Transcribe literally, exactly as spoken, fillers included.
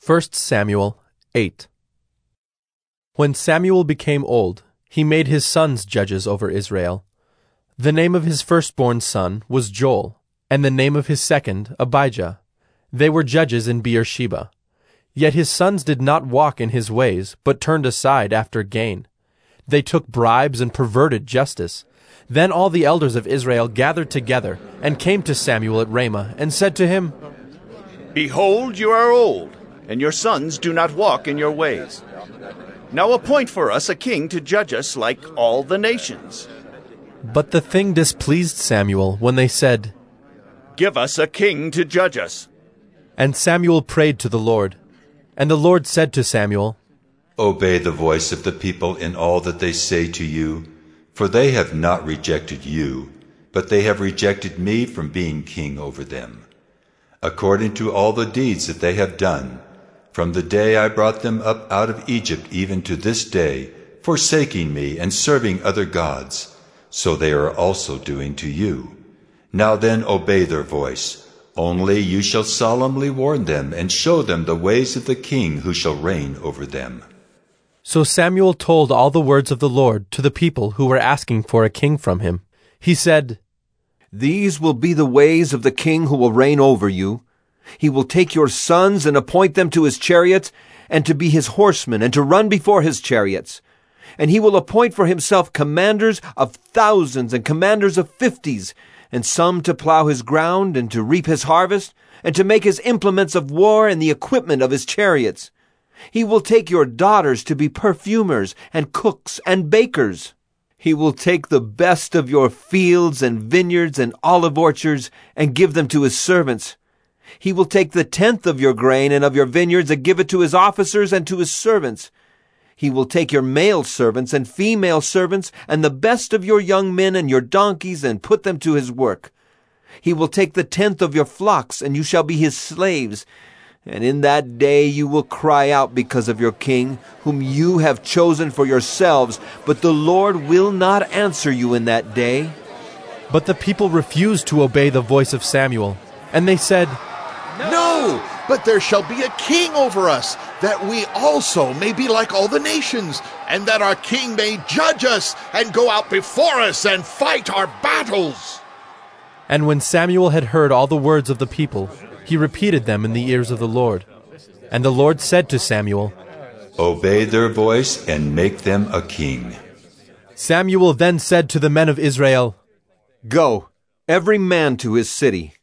First Samuel eight. When Samuel became old, he made his sons judges over Israel. The name of his firstborn son was Joel, and the name of his second Abijah. They were judges in Beersheba. Yet his sons did not walk in his ways, but turned aside after gain. They took bribes and perverted justice. Then all the elders of Israel gathered together, and came to Samuel at Ramah, and said to him, Behold, you are old, and your sons do not walk in your ways. Now appoint for us a king to judge us like all the nations. But the thing displeased Samuel when they said, Give us a king to judge us. And Samuel prayed to the Lord. And the Lord said to Samuel, Obey the voice of the people in all that they say to you, for they have not rejected you, but they have rejected me from being king over them. According to all the deeds that they have done, from the day I brought them up out of Egypt even to this day, forsaking me and serving other gods, so they are also doing to you. Now then obey their voice. Only you shall solemnly warn them and show them the ways of the king who shall reign over them. So Samuel told all the words of the Lord to the people who were asking for a king from him. He said, These will be the ways of the king who will reign over you. He will take your sons and appoint them to his chariots, and to be his horsemen, and to run before his chariots. And he will appoint for himself commanders of thousands and commanders of fifties, and some to plow his ground and to reap his harvest, and to make his implements of war and the equipment of his chariots. He will take your daughters to be perfumers and cooks and bakers. He will take the best of your fields and vineyards and olive orchards and give them to his servants. He will take the tenth of your grain and of your vineyards and give it to his officers and to his servants. He will take your male servants and female servants and the best of your young men and your donkeys and put them to his work. He will take the tenth of your flocks, and you shall be his slaves. And in that day you will cry out because of your king, whom you have chosen for yourselves, but the Lord will not answer you in that day. But the people refused to obey the voice of Samuel, and they said, No, but there shall be a king over us, that we also may be like all the nations, and that our king may judge us and go out before us and fight our battles. And when Samuel had heard all the words of the people, he repeated them in the ears of the Lord. And the Lord said to Samuel, Obey their voice and make them a king. Samuel then said to the men of Israel, Go, every man to his city.